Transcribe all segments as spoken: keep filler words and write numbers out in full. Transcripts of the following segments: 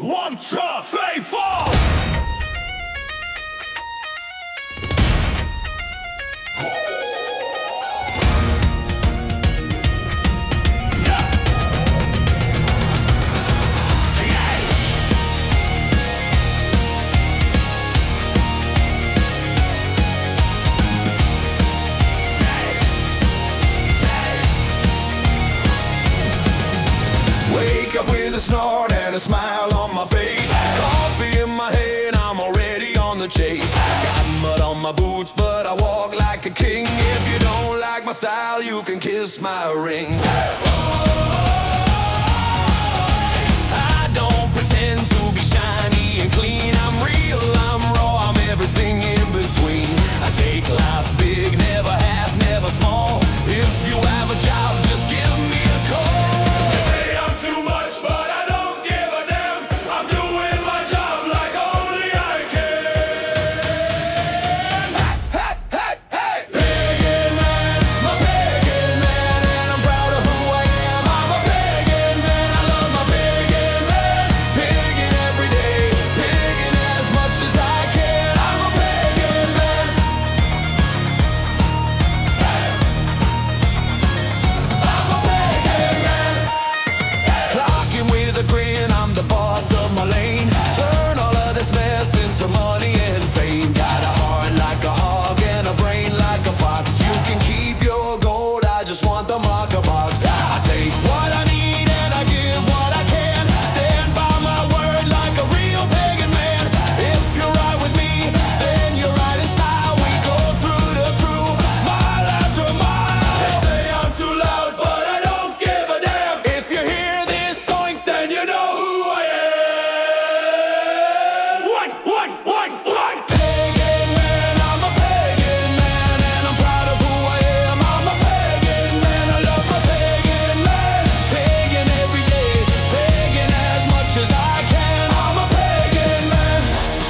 One, two, three, four. Wake up with a snort and a smile on my face. Coffee in my head, I'm already on the chase. Got mud on my boots, but I walk like a king. If you don't like my style, you can kiss my ring. I don't pretend to be shiny and clean. I'm real, I'm raw, I'm everything in between. I take life big, never half, never small. If you have a job, just give me a call. Money and fame. Got a heart like a hog and a brain like a fox. You can keep your gold, I just want the marker box. I take what I need and I give what I can. Stand by my word like a real pagan man. If you're right with me, then you're right in style. We go through the through, mile after mile. They say I'm too loud, but I don't give a damn. If you hear this oink, then you know who I am. What, what, what, what? Pagan man, I'm a pagan man, and I'm proud of who I am. I'm a pagan man, I love my pagan man. Pagan every day, pagan as much as I can. I'm a pagan man.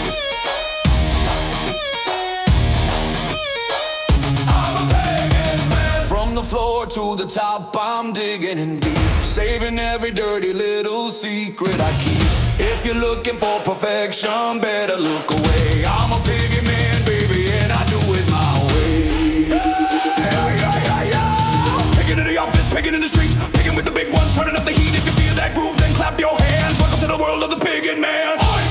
I'm a pagan man. From the floor to the top, I'm digging in deep, saving every dirty little secret I keep. If you're looking for perfection, better look away. I'm a pagan man, baby, and I do it my way. Yeah, yeah, yeah, yeah. Picking in the office, picking in the streets, picking with the big ones, turning up the heat. If you feel that groove, then clap your hands. Welcome to the world of the pagan man.